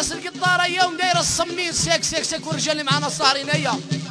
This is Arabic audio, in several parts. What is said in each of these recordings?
راس القطاره يوم داير الصمين سيك سيك سيك والرجال اللي معانا صارين هيا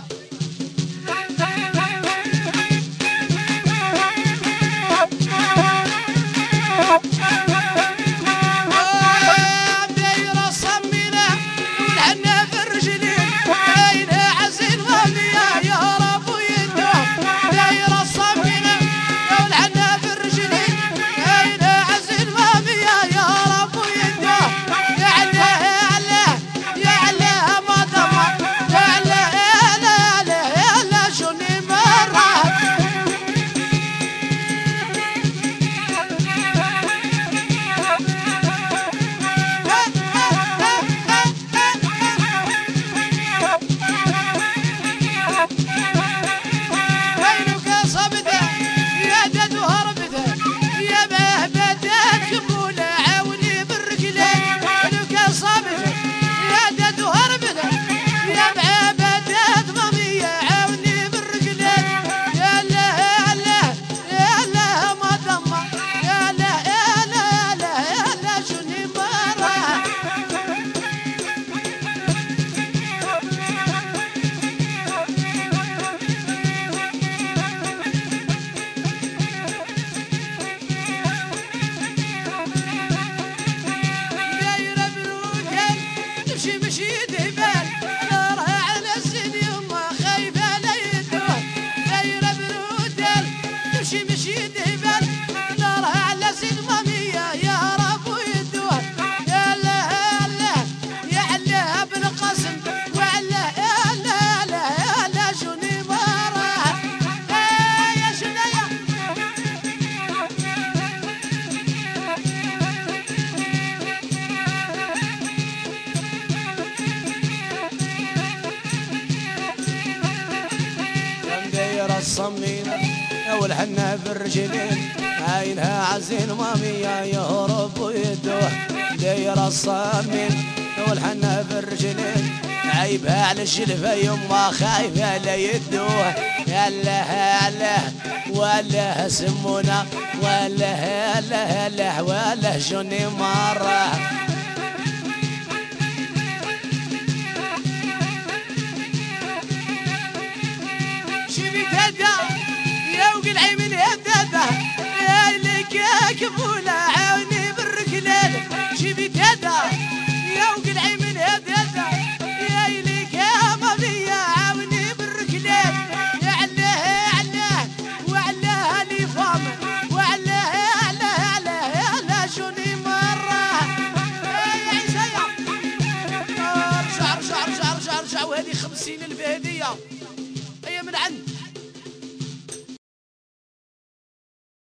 الصمينة والحنا في الرجلين عينها عزين مامية يهرب ويدوح داير الصمين والحنا في الرجلين عيبها على الشلفة يما خايفة لا يدوح يلا هلا ولا سمونا ولا هلا هلا ولا جوني مرة يا وقل عيمن يا دادا يا لك يا كفولة عاوني بالركلال جيبت يدا يا وقل عيمن يا دادا يا لك يا مبيا عاوني بالركلال يا علاه يا علاه وعلاه لي فام وعلاه يا علاه علاه يا لا شوني مرة يا عيسى رجع رجع رجع رجع رجع وهذه 50,000 هدية